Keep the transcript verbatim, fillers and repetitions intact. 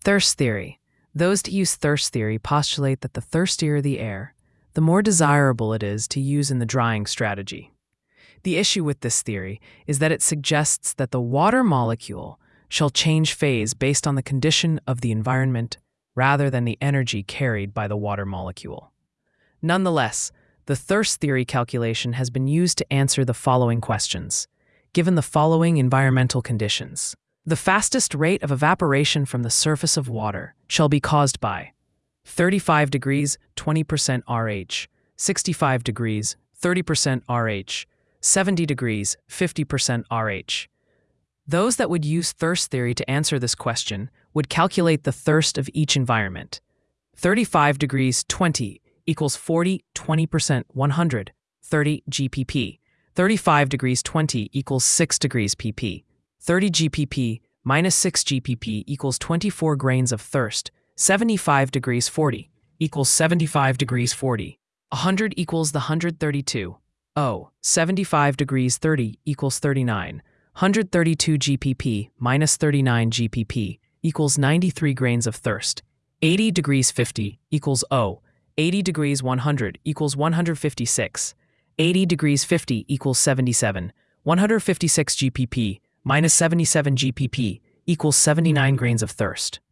Thirst theory. Those that use thirst theory postulate that the thirstier the air, the more desirable it is to use in the drying strategy. The issue with this theory is that it suggests that the water molecule shall change phase based on the condition of the environment rather than the energy carried by the water molecule. Nonetheless, the thirst theory calculation has been used to answer the following questions, given the following environmental conditions. The fastest rate of evaporation from the surface of water shall be caused by thirty-five degrees, twenty percent R H, sixty-five degrees, thirty percent R H, seventy degrees, fifty percent R H. Those that would use thirst theory to answer this question would calculate the thirst of each environment. thirty-five degrees, twenty equals forty, twenty percent, one hundred, thirty G P P. thirty-five degrees, twenty equals six degrees P P. thirty G P P minus six G P P equals twenty-four grains of thirst. seventy-five degrees, forty equals seventy-five degrees, forty. one hundred equals the one hundred thirty-two. Oh, seventy-five degrees, thirty equals thirty-nine. one hundred thirty-two G P P minus thirty-nine G P P equals ninety-three grains of thirst. eighty degrees, fifty equals O. eighty degrees, one hundred equals one hundred fifty-six. eighty degrees, fifty equals seventy-seven. one hundred fifty-six G P P minus seventy-seven G P P equals seventy-nine grains of thirst.